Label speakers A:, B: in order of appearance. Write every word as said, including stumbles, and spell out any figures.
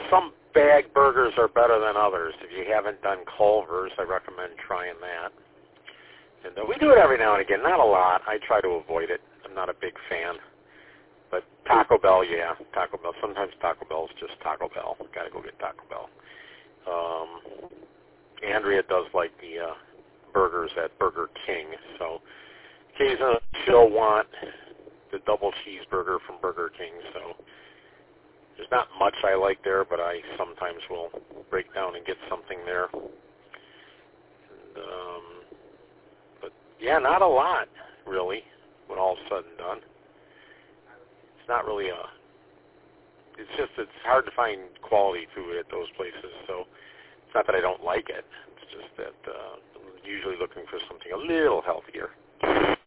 A: some bag burgers are better than others. If you haven't done Culver's, I recommend trying that. And uh, we do it every now and again, not a lot. I try to avoid it. I'm not a big fan. But Taco Bell, yeah, Taco Bell. Sometimes Taco Bell's just Taco Bell. Got to go get Taco Bell. Um, Andrea does like the uh, burgers at Burger King, so occasionally she'll want the double cheeseburger from Burger King. So there's not much I like there, but I sometimes will break down and get something there. And, um, but yeah, not a lot really. When all is said and done, it's not really a. It's just it's hard to find quality food at those places. So it's not that I don't like it. It's just that uh, I'm usually looking for something a little healthier.